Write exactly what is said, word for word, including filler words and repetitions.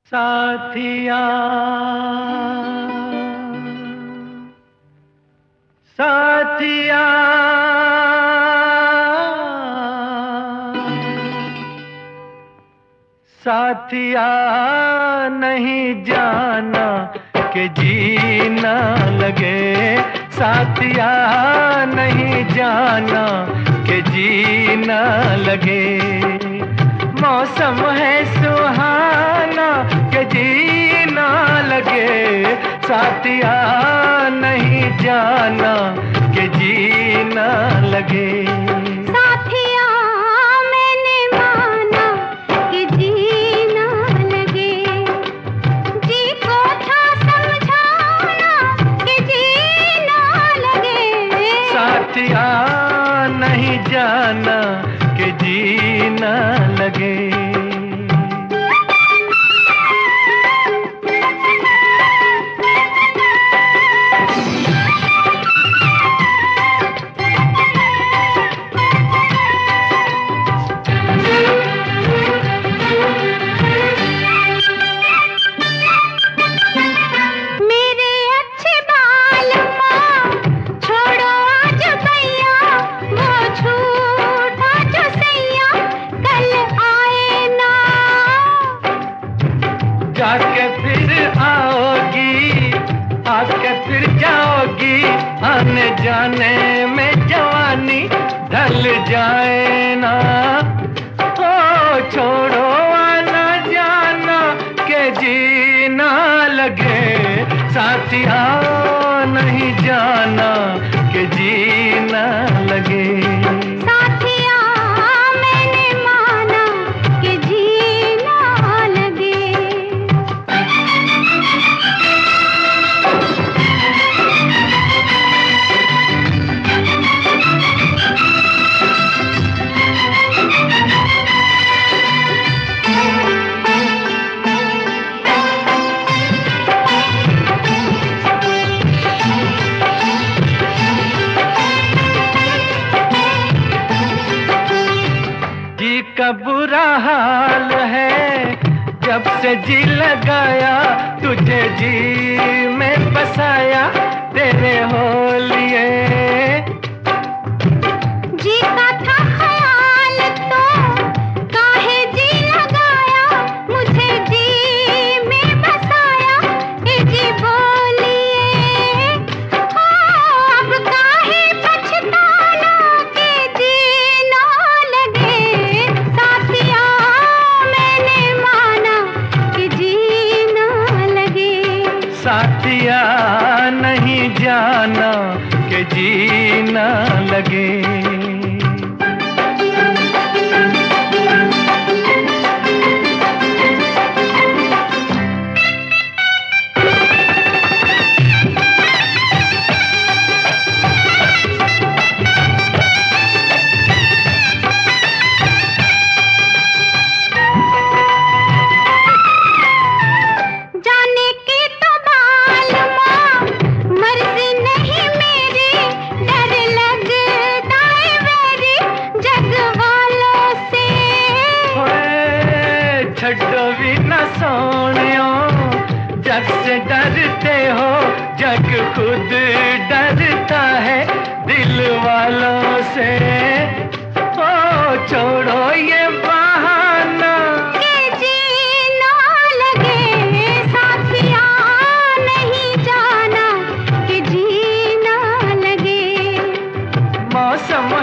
साथिया साथिया साथिया नहीं जाना कि जीना लगे, साथिया नहीं जाना कि जीना लगे। मौसम है सुहाना कि जीना लगे, साथिया नहीं जाना कि जीना लगे। साथिया मैंने माना कि जीना लगे, जी को था समझाना कि जीना लगे। साथिया नहीं जाना कि जीना लगे। जाके फिर आओगी, आके फिर जाओगी, आने जाने में जवानी ढल जाए ना। ओ छोड़ो आना जाना के जीना लगे, साथिया नहीं जाना के जीना लगे। का बुरा हाल है जब से जी लगाया, तुझे जी में बसाया तेरे होलिए। जी का था ख्याल तो काहे जी लगाया, मुझे जी में बसाया ए जी बोलिए। अब काहे पछताना के जीना लगे, साथिया मैंने माना कि जीना लगे। साथिया नहीं जाना कि जीना लगे। छड्डो भी न सोनियो, जग से डरते हो, जग खुद डरता है दिल वालों से। ओ छोड़ो ये बहाना कि जीना लगे, साथिया नहीं जाना कि जीना लगे। मौसम